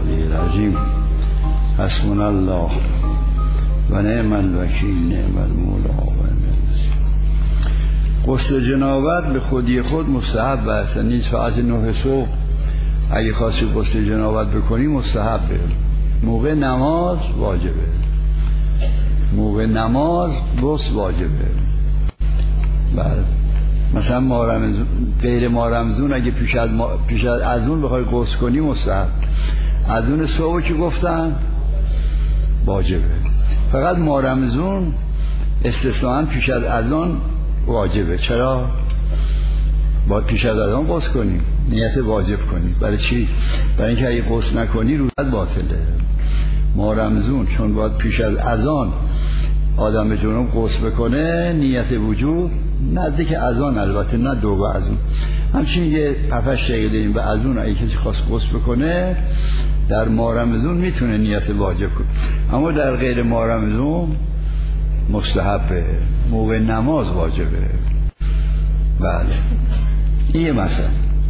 العلی العظیم. حسبنا الله و نعم الوکیل، نعم المولا و نعم النصیر. غسل جنابت به خودی خود مستحب است، نیست فقط 9 صبح اگه خواستی غسل جنابت بکنی مستحبه. موقع نماز واجبه، موقع نماز غسل واجبه. بله مثلا غیر ماه رمضان اگه پیش از اذان بخوای غسل کنی مستحب. اذان صبح که گفتن واجبه، فقط ماه رمضان استثناءً پیش از اذان واجبه. چرا؟ باید پیش از اذان غسل کنی، نیت واجب کنی. برای چی؟ برای اینکه اگه غسل نکنی روزت باطله. ماه رمضان چون باید پیش از اذان آدم به جنوب غسل بکنه، نیت وجوب نزدیک اذان، البته نه دو به اذان. همچنین یه 7-8 دقیقه داریم به اذان، اگه کسی خواست غسل بکنه در ماه رمضان میتونه نیت واجب کنه، اما در غیر ماه رمضان مستحبه، موقع نماز واجبه. بله این مثلا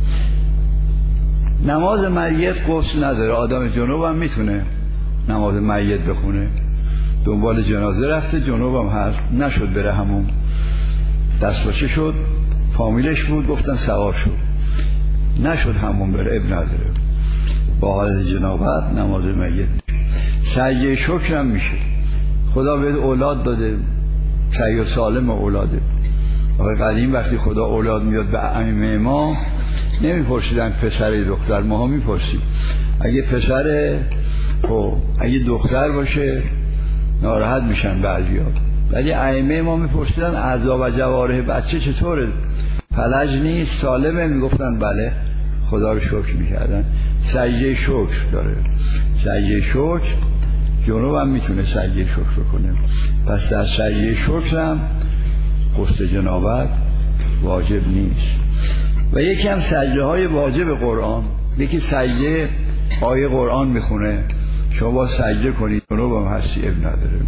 نماز میت غسل نداره، آدم جنوب هم میتونه نماز میت بخونه. دنبال جنازه رفته، جنوب هم هست، نشد بره همون، دست باشه شد، فامیلش بود گفتن سوار شد، نشد همون بره، اب نداره. با حالت جنابت نماز میت سعی شکر هم میشه. خدا به اولاد داده، سعی سالم اولاده. آقای قدیم وقتی خدا اولاد میاد به ائمه ما نمیپرسیدن پسر دختر، ما هم میپرسیم. اگه پسر اگه دختر باشه ناراحت میشن بعضیا، ولی ائمه ما میپرسیدن اعضا و جوارح بچه چطوره، فلج نیست، سالمه؟ میگفتن بله. خدا رو شکر میکردن. سجده شکر داره، سجده شکر جنوب هم میتونه سجده شکر کنه. پس در سجده شکر هم غسل جنابت واجب نیست. و یکی هم سجده های واجب قرآن، یکی سجده آیه قرآن میخونه، شما با سجده کنید، جنوب هم هستی، اب نداره.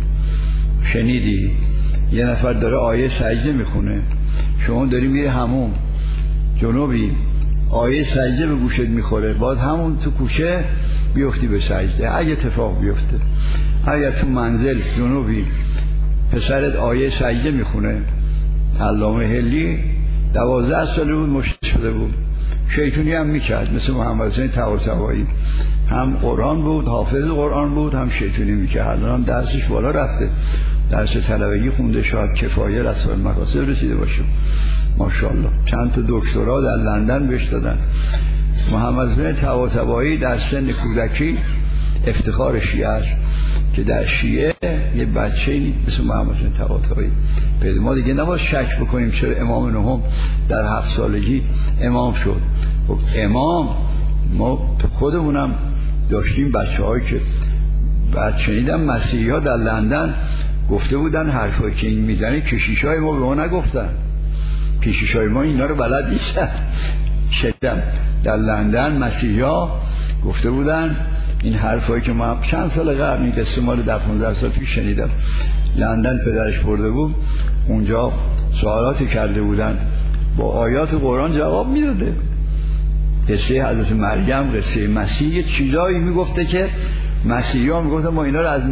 شنیدی یه نفر داره آیه سجده میخونه، شما داری میره همون، جنوبی، آیه سجده به گوشت میخوره، باید همون تو کوچه بیفتی به سجده اگه اتفاق بیفته. اگر تو منزل جنوبی پسرت آیه سجده میخونه، علامه هلی 12 ساله بود، مشت شده بود، شیطونی هم میکرد مثل محمد حسین طباطبایی، هم قرآن بود، حافظ قرآن بود، هم شیطونی میکرد. الان هم درسش بالا رفته، درس طلبگی خونده، شاید کفایه رسائل مقاصد رسیده باشه ماشاءالله. چند تا دکترا در لندن بهش دادن. محمد حسین طباطبایی در سن کودکی افتخار شیعه است که در شیعه یه بچه‌ای مثل محمد حسین طباطبایی پیدا. ما دیگه نباید شک بکنیم چرا امام نهم در 7 سالگی امام شد. امام ما خودمونم داشتیم بچه‌هایی که بعد شنیدم مسیحی ها در لندن گفته بودن حرفایی که این میزنه کشیشای ما به ما نگفتن، کشیشای ما اینا رو بلد نیستن. شدم در لندن مسیحی ها گفته بودن این حرفایی که ما چند سال قبل، این قصه مال 15 سال پیش شنیدم، لندن پدرش برده بود اونجا سوالاتی کرده بودن، با آیات قرآن جواب میداده. قصه حضرت مریم، قصه مسیح، یه چیزایی میگفته که مسیحی ها میگفتن ما اینا رو از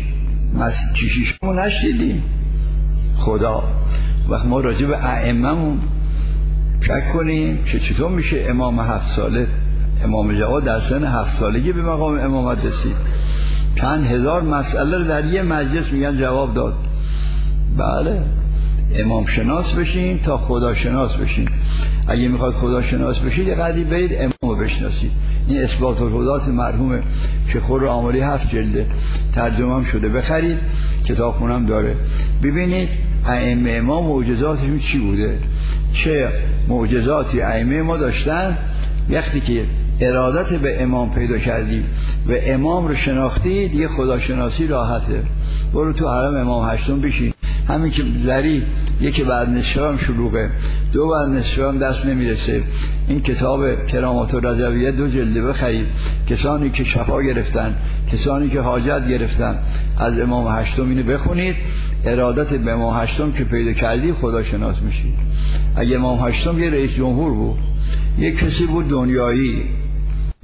کشیشمون نشنیدیم. خدا وقت ما راجع به ائمه‌مون شک کنیم که چطور میشه امام 7 ساله، امام جواد در سن 7 سالگی به مقام امامت رسید، چند هزار مسئله رو در یه مجلس میگن جواب داد. بله امام شناس بشین تا خدا شناس بشین. اگه میخواد خدا شناس بشید قدی برید امام بشناسید. این اثبات الهدات مرحوم شیخ خرم‌آملی 7 جلده، ترجمه هم شده، بخرید، کتاب خونم داره. ببینید ائمه ما معجزاتشون چی بوده، چه معجزاتی ائمه ما داشتن. وقتی که ارادت به امام پیدا کردید و امام رو شناختید دیگه خداشناسی راحته. برو تو حرم امام هشتم بشین، همین که ذری یکی بعد نصفه هم شلوغه، 2 بعد نصفه هم دست نمیرسه. این کتاب کرامات الرضویه 2 جلده بخرید. کسانی که شفا گرفتن، کسانی که حاجت گرفتن از امام هشتم اینو بخونید، ارادت به امام هشتم که پیدا کردید خداشناس میشید. اگه امام هشتم یه رئیس جمهور بود، یک کسی بود دنیایی،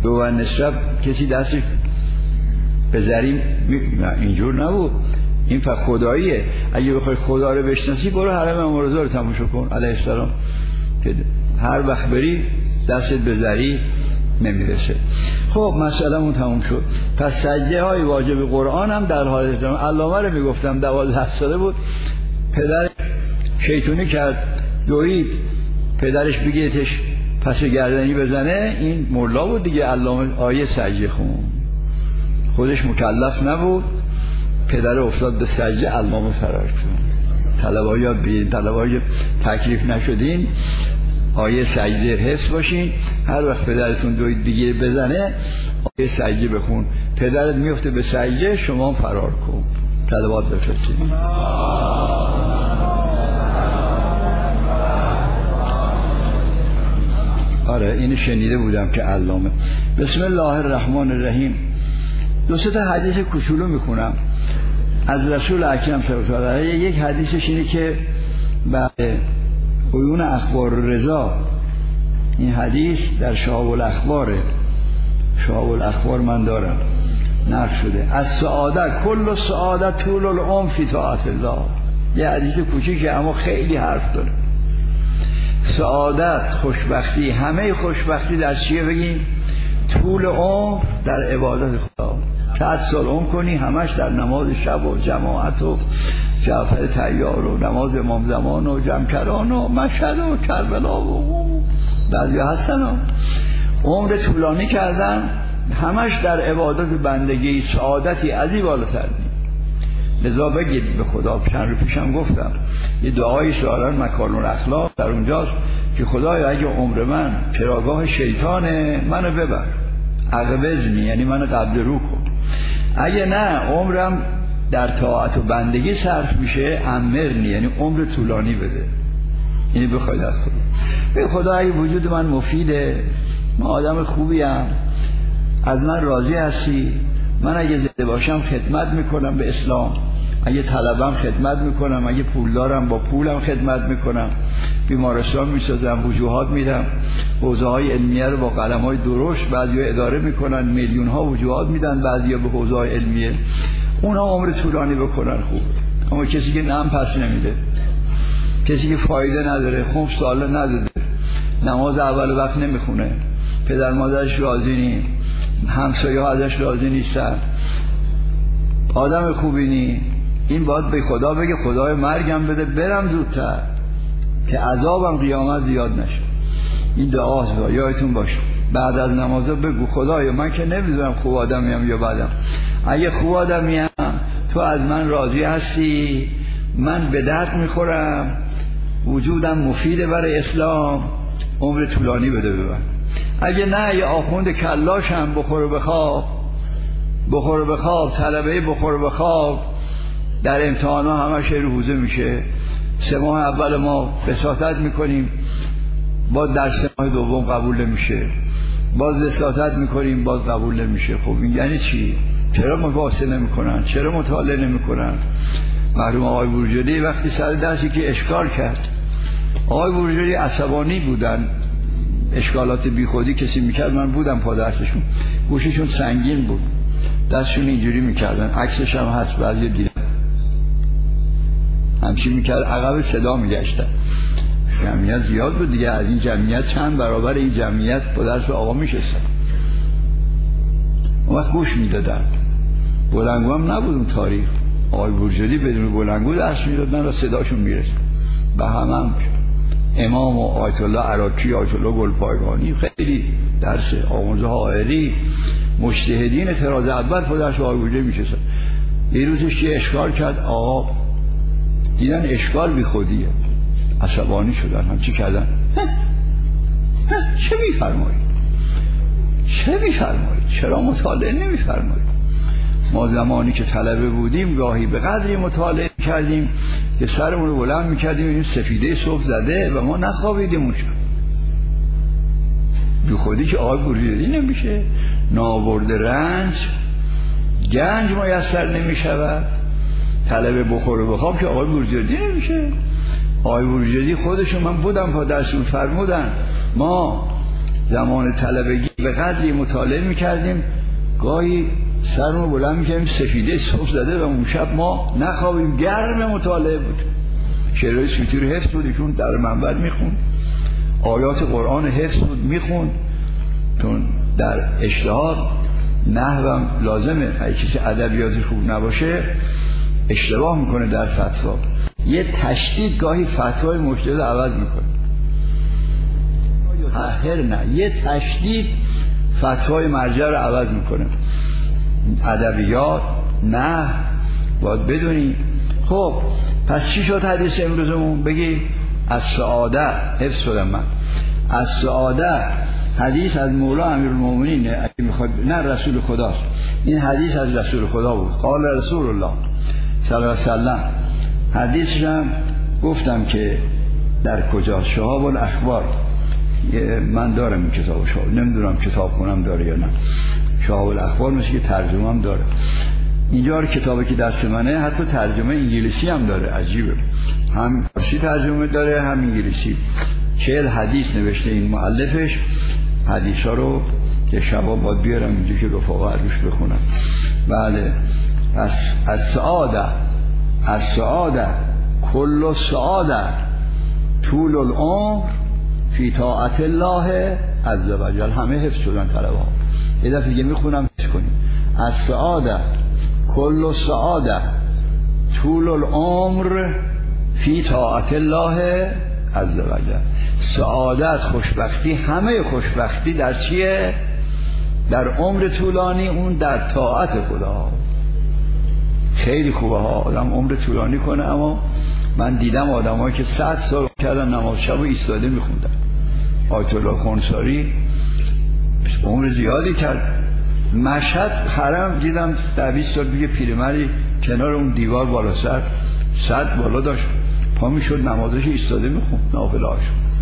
دو نصف کسی دستش به زری اینجور نبود. این فقط خداییه. اگه بخوای خدا رو بشناسی برو حرم امام رضا رو تماشا کن علیه السلام که هر وقت بری دستت به زری نمیرسه. خب مسئله‌مون تموم شد. پس سجده های واجب قرآن هم در حالت علامه رو میگفتم 12 ساله بود، پدر شیطونی کرد، دوید، پدرش بگیتش پس گردنی بزنه، این مولا بود دیگه، علامه آیه سجده خون، خودش مکلف نبود، پدر افتاد به سجده، علامه فرار کرد. طلبه‌ها یاد بگیرین، طلبه‌ها تکلیف نشدین آیه سجده حفظ باشین، هر وقت پدرتون دوید دیگه بزنه آیه سجده بخون، پدرت میفته به سجده، شما فرار کن. طلبات بفرستید. آره اینو شنیده بودم که علامه. بسم الله الرحمن الرحیم. دو سه تا حدیث کوچولو میخونم از رسول اکرم صلی الله علیه و آله. یک حدیثش اینه که بعد عیون اخبار رضا، این حدیث در شهاب الاخباره، شهاب الاخبار من دارم نقل شده، از سعادت کل سعادت طول العمر فی طاعت الله. یه حدیث کوچیکه اما خیلی حرف داره. سعادت، خوشبختی، همه خوشبختی در چیه بگیم؟ طول عمر در عبادت خدا. 100 سال عمر کنی همش در نماز شب و جماعت و جعفر طیار و نماز امام زمان و جمکران و مشهد و کربلا و بعضی هستن و عمر طولانی کردن همش در عبادت بندگی، سعادتی از این بالاتر نیست. لذا بگید به خدا، چند رو پیشم گفتم یه دعای شعران مکارم الاخلاق در اونجاست که خدایا اگه عمر من چراگاه شیطانه منو ببر، عقبزنی یعنی منو قبض رو کن، اگه نه عمرم در طاعت و بندگی صرف میشه امرنی یعنی عمر طولانی بده. اینی بخوای در خدا به خدا اگه وجود من مفیده، من آدم خوبیم، از من راضی هستی، من اگه زنده باشم خدمت میکنم به اسلام، اگه طلبم خدمت میکنم، اگه پول دارم با پولم خدمت میکنم، بیمارستان میسازم، وجوهات میدم، حوزه های علمیه رو با قلم های درشت بعضی اداره میکنن، میلیون ها وجوهات میدن بعضی به حوزه های علمیه، اونا عمر طولانی بکنن خوب. اما کسی که نم پس نمیده، کسی که فایده نداره، خمس ساله نداده، نماز اول وقت نمیخونه، پدر مادرش راضی نی، همسایه ها ازش راضی نیستن، آدم خوبی نی، این باید به خدا بگه خدای مرگم بده برم زودتر که عذابم قیامت زیاد نشه. این دعاست، یادتون باشه. بعد از نمازا بگو خدایا من که نمیدونم خوب آدمیم یا بدم، اگه خوب آدمیم تو از من راضی هستی، من به درد میخورم، وجودم مفیده برای اسلام، عمر طولانی بده ببر. اگه نه یه آخوند کلاشم بخور بخواب، طلبه بخور بخواب، در امتحان ها همش روزه میشه، 3 ماه اول ما وساطت میکنیم، باز در 3 ماه دوم قبول نمیشه، باز وساطت میکنیم باز قبول نمیشه. خب این یعنی چی؟ چرا مباحثه نمیکنن؟ چرا مطالعه نمیکنن؟ مرحوم آقای بروجردی وقتی سر درسی که اشکال کرد، آقای بروجردی عصبانی بودن، اشکالات بی خودی کسی میکرد، من بودم پا درسشون، گوششون سنگین بود، دستشون اینجوری میکردن، عکسش هم هست بعضی دیدم همچین میکرد، عقب صدا میگشتن. جمعیت زیاد بود دیگه، از این جمعیت چند برابر این جمعیت با درس آقا میشستن، اون وقت گوش میدادن. بلنگو هم نبود اون تاریخ، آقای بروجردی بدون بلنگو درس میدادن و صداشون میرسد به هم امام و آیت الله عراقی، آیت الله گلپایگانی، خیلی درس آموزه حائری، مجتهدین طراز اول پا درس آقای بروجردی میشستن. یه روزش یه اشکال کرد، آقا دیدن اشکال بی خودیه، عصبانی شدن، هم چی کردن؟ چه میفرمایید؟ چرا مطالعه نمیفرمایید؟ ما زمانی که طلبه بودیم گاهی به قدری مطالعه کردیم که سرمون رو بلند میکردیم این سفیده صبح زده و ما نخوابیدیم اونجا. بی خودی که آقای بروجردی نمیشه، ناورده رنج گنج میسر نمیشود، طلبه بخور و بخواب که آقای بروجردی نمیشه. آقای بروجردی خودشون، من بودم پا درسون، فرمودن ما زمان طلبگی به قدری مطالعه میکردیم گاهی سرمو بلند میکردیم سفیده صبح زده و اون شب ما نخوابیم، گرم مطالعه بود. شعرهای سوتی رو حفظ بود، ایشون در منبر میخوند، آیات قرآن حفظ بود میخوند، چون در اجتهاد نحوم لازمه، اگه کسی ادبیاتی خوب نباشه اشتباه میکنه در فتوا. یه تشدید گاهی فتوای مجتهد عوض میکنه، نه یه تشدید فتوای مرجع رو عوض میکنه. ادبیات نه باید بدونی. خب پس چی شد حدیث امروزمون؟ بگی از سعاده حفظ شدم من. از سعاده حدیث از مولا امیرالمومنین، اگه میخواد نه رسول خداست، این حدیث از رسول خدا بود. قال رسول الله صلی الله علیه وسلم. حدیثش هم گفتم که در کجا، شهاب الاخبار. من دارم این کتابو، نمیدونم کتاب کنم داره یا نه. شهاب الاخبار مثل که ترجمه هم داره. اینجا رو کتابی که دست منه حتی ترجمه انگلیسی هم داره، عجیبه. هم فارسی ترجمه داره هم انگلیسی. 40 حدیث نوشته این مؤلفش. حدیثا رو که شبا باید بیارم اینجا که رفقا روش بخونم. بله. از سعاده کل سعاده طول العمر فی طاعت الله عز وجل. همه حفظ شدن طلبها. یه دفعه دیگه میخونم حفظ کنیم. از سعاده کل سعاده طول العمر فی طاعت الله عز وجل. سعادت، خوشبختی، همه خوشبختی در چیه؟ در عمر طولانی، اون در طاعت خدا. خیلی خوبه ها آدم عمر طولانی کنه، اما من دیدم آدمایی که 100 سال کردن نماز شب و ایستاده میخوندن. آیت الله خونساری عمر زیادی کرد. مشهد حرم دیدم 20 سال دیگه پیرمردی کنار اون دیوار بالا سر 100 بالا داشت، پا میشد نمازش ایستاده میخوند نافله‌اش.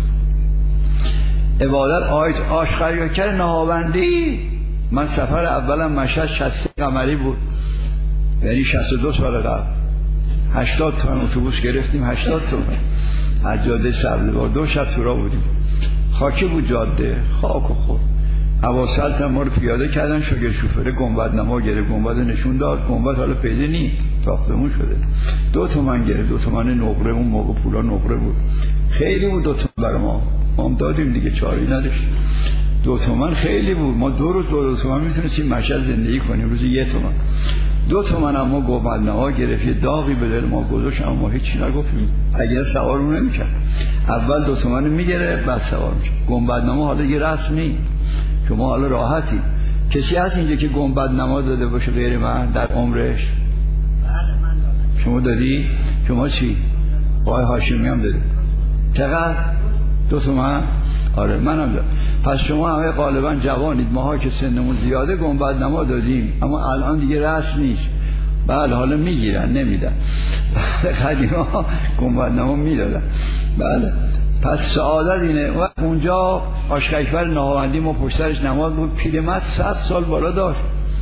عبادت آشغال کرد نهاوندی. من سفر اولم مشهد 60 قمری بود، یعنی 62 سال قبل. 80 تومن اتوبوس گرفتیم، 80 تومن از جاده سبزوار 2 شب تو راه بودیم. خاکی بود جاده، خاک و خور. اواسط ما رو پیاده کردن، شاگرد شوفره گنبد نما گرفت، گنبد نشون داد. گنبد حالا پیدا نی، ساختمون شده. 2 تومن گرفت، 2 تومن نقره. اون موقع پولا نقره بود، خیلی بود 2 تومن برای ما. ما هم دادیم دیگه، چاری نداشت. 2 تومن خیلی بود. ما 2 روز 2 تومن میتونستیم مشهد زندگی کنیم، روزی 1 تومن. 2 تومن اما گنبد نما گرفت، یه داغی به دل ما گذاشت، اما ما هیچی نگفتیم. اگر سوارمون نمیکرد، اول 2 تومن میگرفت بعد سوار میشد. گنبد نما حالا یه رسم نیست، شما حالا راحتی. کسی هست اینجا که گنبد نما داده باشه غیر من در عمرش؟ شما دادی؟ شما چی؟ آقای هاشمی هم دادی؟ چقدر؟ 2 تومن؟ آره منم دادم. پس شما همه غالبا جوانید، ماها که سنمون زیاده گنبد نما دادیم، اما الان دیگه رسم نیست. بله حالا میگیرن نمیدن. قدیما گنبد نما میدادن. بله. پس سعادت اینه. و اونجا آشکیفر نهاوندی ما پشترش نماز بود. پیرمرد 100 سال بالا داشت،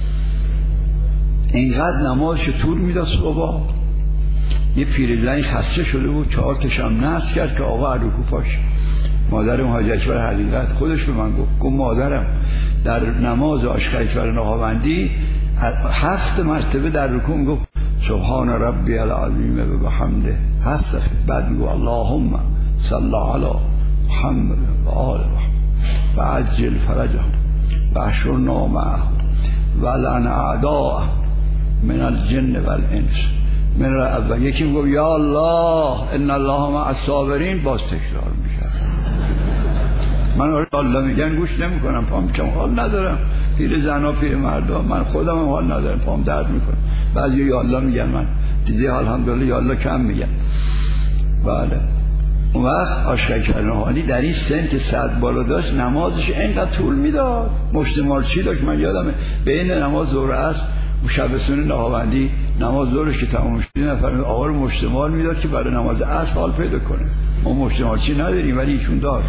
اینقدر نمازش طول میداد. صبح یه پیرزنی خسته شده بود، 4 کشم نصب کرد که آقا رکوع پاش. مادرم حاج اکبر حقیقت خودش به من گفت مادرم در نماز آشکیفر نهاوندی 7 مرتبه در رکوع میگفت سبحان ربی العظیم و بحمده 7 دفعه. بعد میگفت اللهم صل علی محمد و آل محمد و عجل فرجهم و احشرنا معهم و لعن اعداءهم من الجن والانس. من یکی میگفت یا الله ان الله مع الصابرین، باز تکرار میشه. من الله میگن گوش نمیکنم، پام کم حال ندارم. پیر زنا پیر مردا، من خودم هم حال ندارم، پام درد میکنه. بعضی یا الله میگن، من دیگه الحمدلله یا الله کم میگن. بله. اون وقت آشکیفر نهاوندی در این سن که 100 بالا داشت نمازش اینقدر طول میداد. مشتمال چی داشت؟ من یادمه بین نماز ظهر است شب سنت نهاوندی نماز ظهرش که تمام شد نفر آقا رو مشتمال میداد که برای نماز عصر حال پیدا کنه. ما مشتمال چی نداریم ولی ایشون داشت.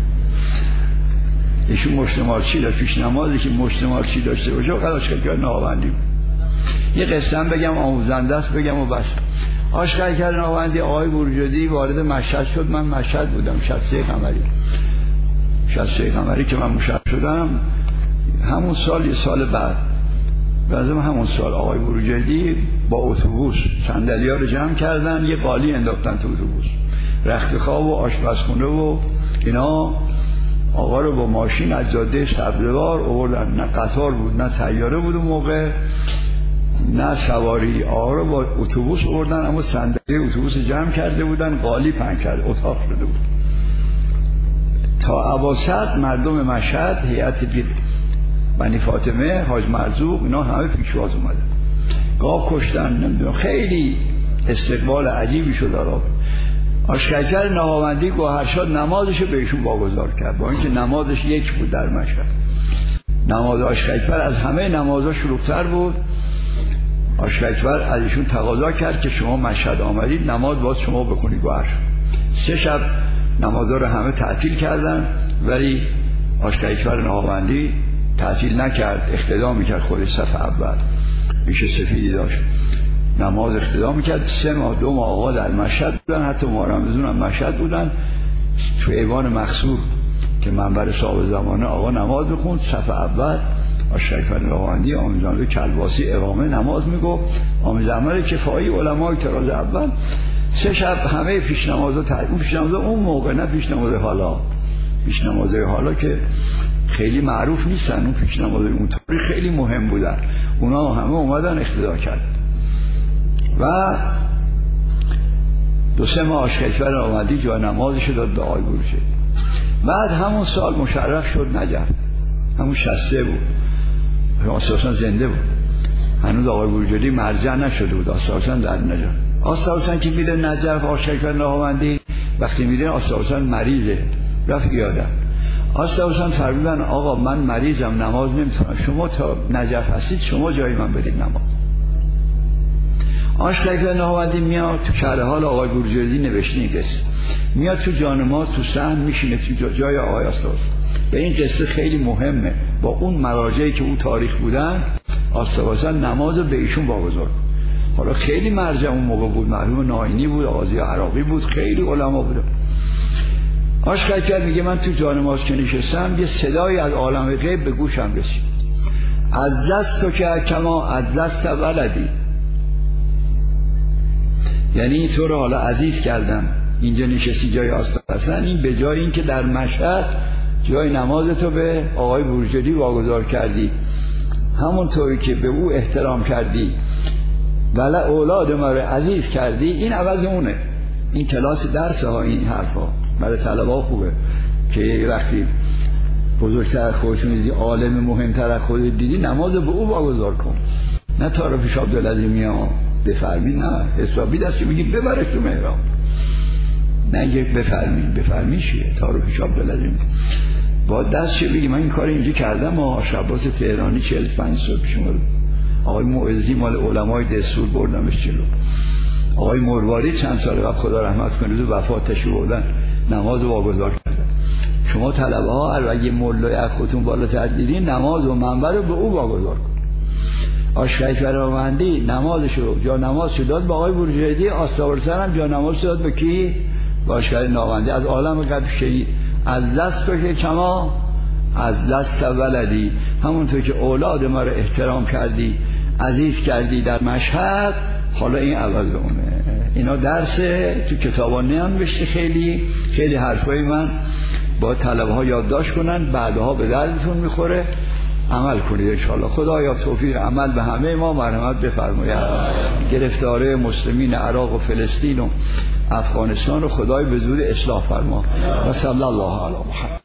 ایشون مشتمال چی داشت؟ پیش نمازی که مشتمال چی داشته باشه و آشکیفر نهاوندی. یه قصه بگم آموزنده است بگم و بس. آشکیفر نهاوندی آقای بروجردی وارد مشهد شد. من مشهد بودم 63 قمری. 63 قمری که من مشهد شدم همون سال یه سال بعد لازم همون سال آقای بروجردی با اتوبوس صندلی‌ها رو جمع کردن، یه قالی انداختن تو اتوبوس، رخت خواب و آشپزخونه و اینا. آقا رو با ماشین از جاده سبزوار آوردن، نه قطار بود نه سیاره بود اون موقع، نه سواری. آقا رو با اتوبوس آوردن، اما صندلی اتوبوس جمع کرده بودن، قالی پهن کرده، اتاق شده بود. تا اواسط مردم مشهد، هیئت بنی فاطمه، حاج مرزوق، اینا همه پیشواز اومدن، گاو کشتن، نمیدونم، خیلی استقبال عجیبی شد. آشکرکر نهاوندی گوهرشاد نمازشو به ایشون واگذار کرد، با اینکه نمازش یک بود در مشهد. نماز آشکرکر از همه نمازها شلوغ‌تر بود. آشکرکر از ایشون تقاضا کرد که شما مشهد آمدید، نماز باید شما بکنید گوهرشاد. 3 شب نمازها رو همه تعطیل کردن، ولی آشکرکر نهاوندی تعطیل نکرد، اقتدا میکرد. خودش صف اول ریش سفیدی داشت، نماز اقتدا میکرد. 3 ماه 2 ماه آقا در مشهد بودن، حتی محرم هم مشهد بودن. تو ایوان مقصور که منبر صاحب زمانه آقا نماز میخوند، صف اول آشکرکر نهاوندی آموزنده کلباسی اقامه نماز میگفت، آموزنده کفایی علمای طراز اول. 3 شب همه پیش نمازها اون پیش نمازها اون موقع، نه پیش نماز حالا. پیش نمازهای حالا که خیلی معروف نیستن، اون پیش نمازهای اون تاریخ خیلی مهم بودن، اونا همه اومدن اقتدا کرد. و 2-3 ماه آشکرکر نهاوندی جای نمازش داد به آقای بروجردی. بعد همون سال مشرف شد نجف، همون 63 بود، اساسا زنده بود، هنوز آقای بروجردی مرجع نشده بود، اساسا در نجف. اساسا که میره نجف آشکرکر نهاوندی وقتی میره اساسا مریضه، رفت یادم اساسا فرمودن آقا من مریضم نماز نمیتونم، شما تا نجف هستید شما جای من برید نماز. آشکرکر نهاوندی میاد تو شرح حال آقای بروجردی نوشته این قصه، میاد تو جانماز تو صحن میشینه تو جای آقای آستاوسان. به این قصه خیلی مهمه، با اون مراجعی که اون تاریخ بودن آستاوسان نماز به ایشون واگذار. حالا خیلی مرجع اون موقع بود، مرحوم ناینی بود، آقای عراقی بود، خیلی علما بود. آشکرکر میگه من تو جانماز که نشستم یه صدایی از عالم غیب به گوشم رسید، از دست تو که کما از دست ولدی، یعنی تو رو حالا عزیز کردم اینجا نشستی جای آستاوسان، این به جای این که در مشهد جای نمازتو به آقای بروجردی واگذار کردی، همونطوری که به او احترام کردی ولی اولاد ما رو عزیز کردی، این عوض اونه. این کلاس درس ها، این حرفا برای طلبه خوبه که وقتی بزرگتر خودتون دیدی، عالم مهمتر از خودت دیدی، نماز به او واگذار کن، نه تعارف شاه عبدالعظیمی ها بفرمین، نه حسابی دستی بگی ببرش تو محراب، نه یک بفرمین چیه؟ تعارف شاه عبدالعظیمی با دست چه بگی من این کار اینجا کردم. آقا عباس تهرانی 45 سال پیش اومد، آقای معزی مال علمای دستور بردمش جلو، آقای مرواری چند سال قبل خدا رحمت کنه و وفاتش بردن، نماز واگذار کردن. شما طلبه ها اگه مولای از خودتون بالاتر دیدین، نماز و منبر رو به او واگذار کن. آشکرکر نهاوندی نمازشو جا نماز داد به آقای بروجردی، آستاورسر هم جا نماز داد به کی؟ به آشکرکر نهاوندی. از عالم قبل شهید، از دست تو که کما از دست ولدی، همونطور که اولاد ما رو احترام کردی عزیز کردی در مشهد، حالا این عوض اونه. اینا درسه تو کتابانه هم بشته، خیلی حرفای من با طلبه ها یادداشت کنن، بعدها به دردتون میخوره، عمل کنید انشاءالله. خدایا توفیق عمل به همه ما مرحمت بفرماید. گرفتاره مسلمین عراق و فلسطین و افغانستان رو خدای به زودی اصلاح فرما. و صلی الله علی محمد.